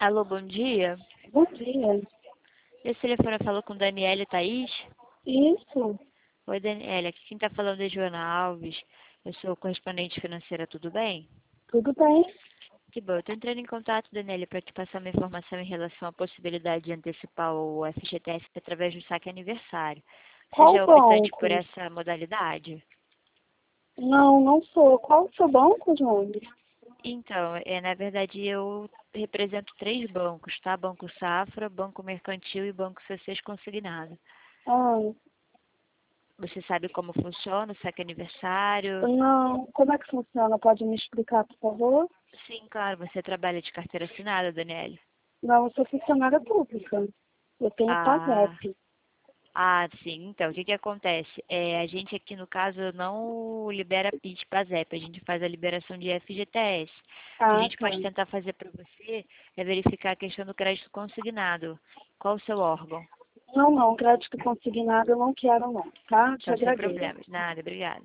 Alô, bom dia. Bom dia. Esse telefone falou com Daniela Thaís? Isso, Oi, Daniela. Aqui quem está falando é Joana Alves. Eu sou correspondente financeira, tudo bem? tudo bem? Que bom. Eu estou entrando em contato, Daniela, para te passar uma informação em relação à possibilidade de antecipar o FGTS através do saque aniversário. Você Qual já é optante por banco? essa modalidade? Não, não sou. Qual o seu banco, Jones? Então, na verdade, eu represento três bancos, tá? Banco Safra, Banco Mercantil e Banco C6 Consignado. Ah, Você sabe como funciona o saque aniversário? não. Como é que funciona? Pode me explicar, por favor? Sim, claro. Você trabalha de carteira assinada, Daniele? Não, eu sou funcionária pública. Eu tenho Ah, PASEP. sim. Então, o que que acontece? A gente aqui, no caso, não libera PIS, PASEP. A gente faz a liberação de FGTS. O que a Ah, gente tá. pode tentar fazer para você é verificar a questão do crédito consignado. Qual o seu órgão? Não, crédito consignado eu não quero não, tá? Te Então, sem agradeço. problemas. Nada, obrigada.